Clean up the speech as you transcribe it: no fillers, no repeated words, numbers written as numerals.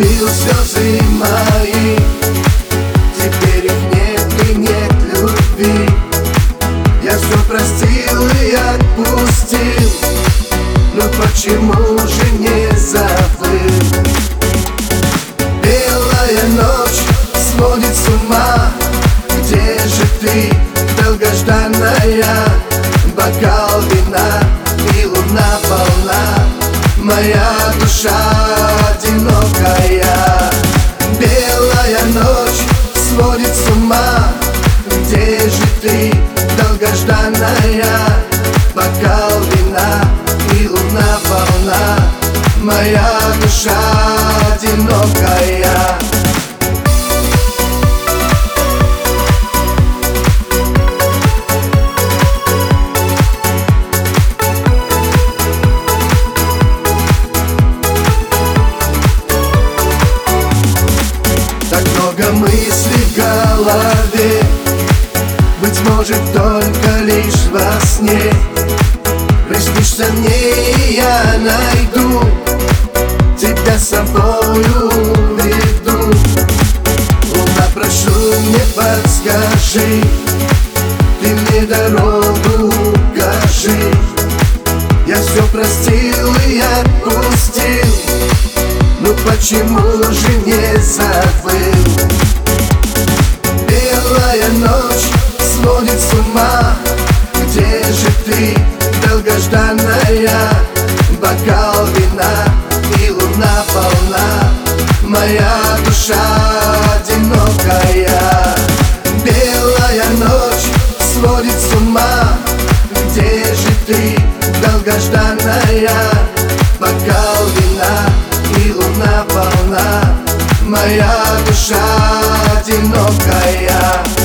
пил слезы мои, теперь их нет и нет любви. Я все простил и отпустил, но почему же не забыл? Белая ночь сводит с ума, где же ты, долгожданная? Бокал вина и луна полна, моя душа одинокая. Белая ночь сводит с ума, где же ты, долгожданная? Бокал вина и луна полна, моя душа одинокая. Так много мыслей в голове, быть может только лишь во сне. Приснишься мне, и я найду, тебя с собою веду. Луна, прошу, мне подскажи, ты мне дорогу укажи. Я все простил и отпустил, но почему же не забыл? Белая ночь сводит с ума, где же ты, долгожданная? Бокал вина и луна полна, моя душа одинокая. Белая ночь сводит с ума, где же ты, долгожданная? Бокал вина и луна полна, моя душа одинокая.